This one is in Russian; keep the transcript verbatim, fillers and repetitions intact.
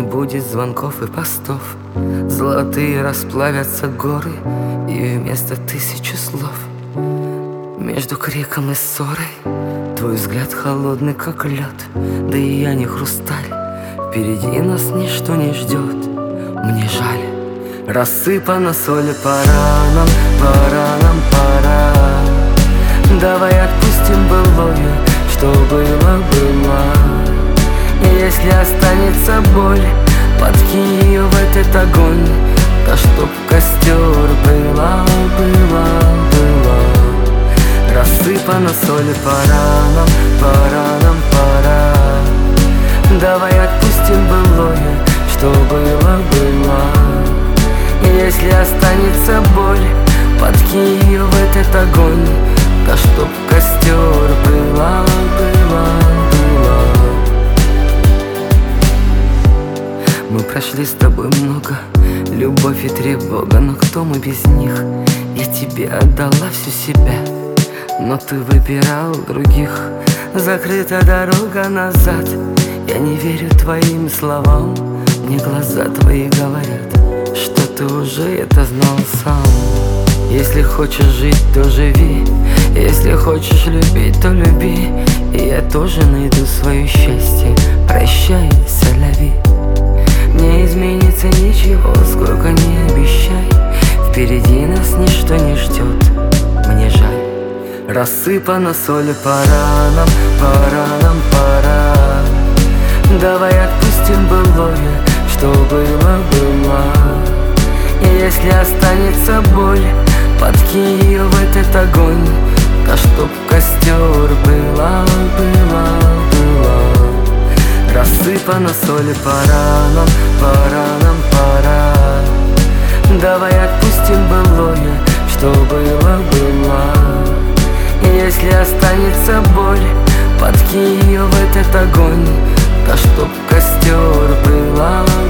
не будет звонков и постов. Золотые расплавятся горы, и вместо тысячи слов между криком и ссорой твой взгляд холодный, как лед. Да и я не хрусталь, впереди нас ничто не ждет. Мне жаль, рассыпана соль по ранам, по ранам, пора. Давай отпустим былое, что было, было. И если останется боль, подкинь ее в этот огонь. Да чтоб костер была, была, была. Рассыпана соль по ранам, по ранам, пора. Давай отпустим былое, что было, было. И если останется боль, подкинь ее в этот огонь. Да чтоб костер была, была, была. Мы прошли с тобой много, любовь и тревога, но кто мы без них? Я тебе отдала всю себя, но ты выбирал других. Закрыта дорога назад, я не верю твоим словам. Мне глаза твои говорят, что ты уже это знал сам. Если хочешь жить, то живи, если хочешь любить, то люби. И я тоже найду свое счастье. Прощай, соляви. Не изменится ничего, сколько не обещай. Впереди нас ничто не ждет. Мне жаль, рассыпана соль по ранам, по ранам, пора. Давай отпустим былое, что было, было. И если останется боль, подкинь ее в этот огонь. Да чтоб костер была, была, была. Рассыпана соль по ранам, по ранам, пора. Давай отпустим былое, что было, было. И если останется боль, подкинь ее в этот огонь. Да чтоб костер была.